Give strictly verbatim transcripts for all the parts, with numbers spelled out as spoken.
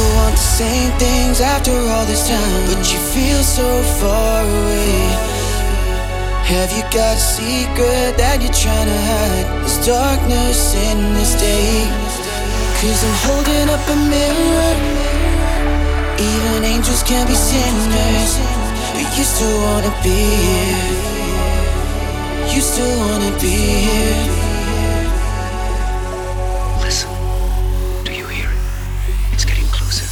still want the same things after all this time, but you feel so far away. Have you got a secret that you're trying to hide? There's darkness in this day. Cause I'm holding up a mirror. Even angels can be sinners, but you still wanna be here. You still wanna be here. Listen, do you hear it? It's getting closer.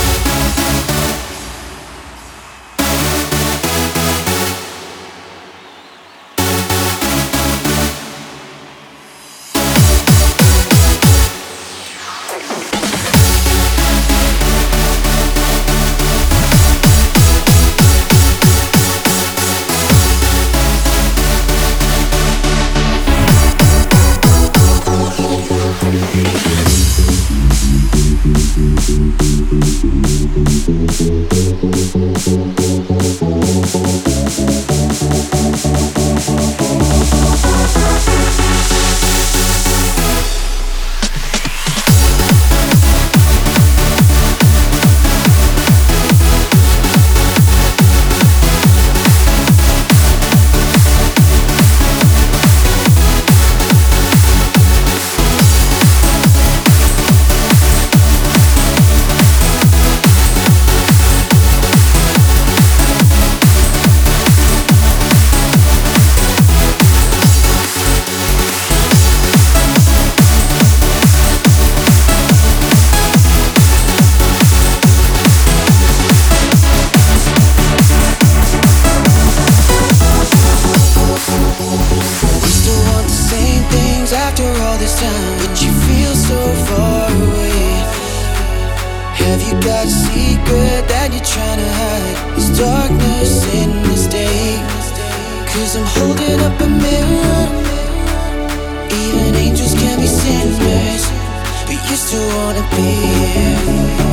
After all this time, but you feel so far away. Have you got a secret that you're trying to hide? There's darkness in this day. Cause I'm holding up a mirror. Even angels can be sinners, but you still wanna be here.